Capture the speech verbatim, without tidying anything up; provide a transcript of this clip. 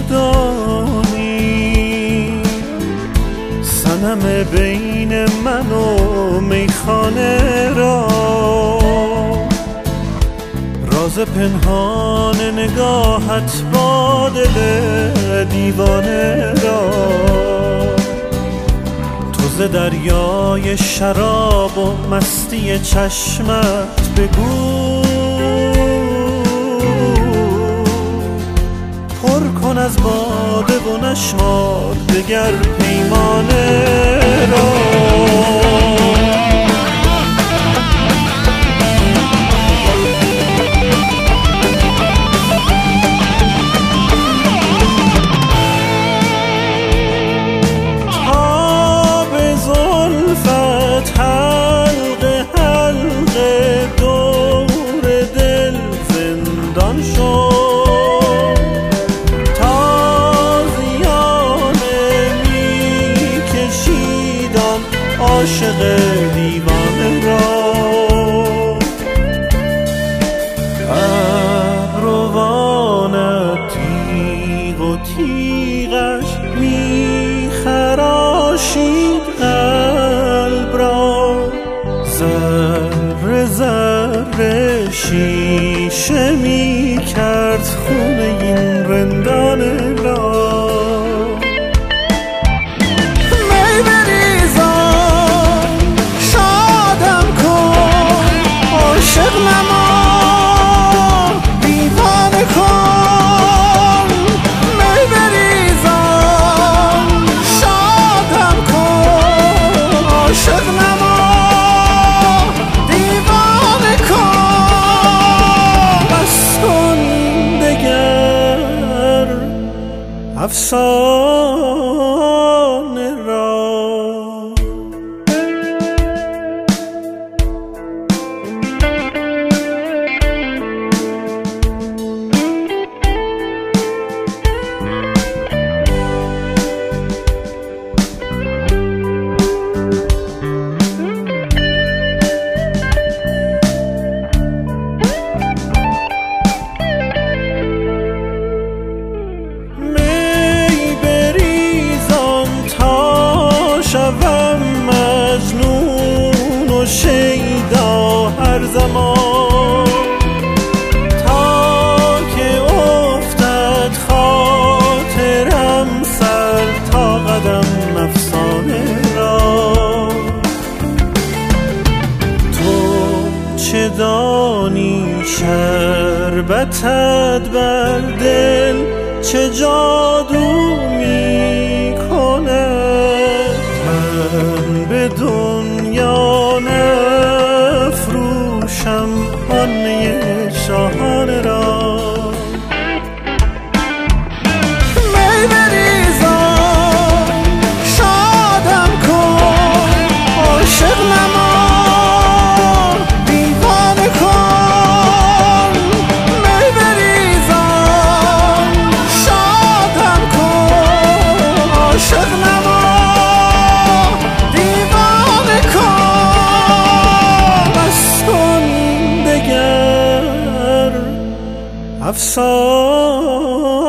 دانی صنم بین من و میخانه را، راز پنهان نگاهت با دل دیوانه را. تو ز دریای شراب و مستی چشمت بگو، پر کن از باده و نشمار دگر پیمانه را. عاشق دیوانه را ابروانت تیغ و تیغش میخراشید قلب را. ذره ذره شیشه میکرد خون این رندانه را. افسانه را مجنون و شیدا هر زمان، تا که افتد خاطرم سر تا قدم افسانه را. تو چه دانی شربتت بر دل چه جادو می کند؟ من به دنیا نفروشم آنه شاهانه را. می بریزم شادم کن عاشق نما دیوانه کن. می بریزم شادم کن عاشق نما افسانه